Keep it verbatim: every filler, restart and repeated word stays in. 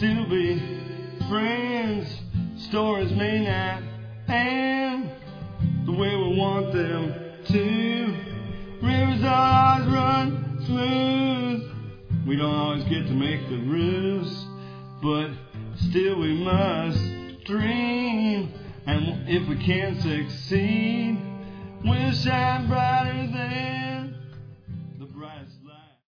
still be friends. Stories may not end the way we want them to. Rivers don't always run smooth. We don't always get to make the rules, but still we must dream. And if we can succeed, we'll shine brighter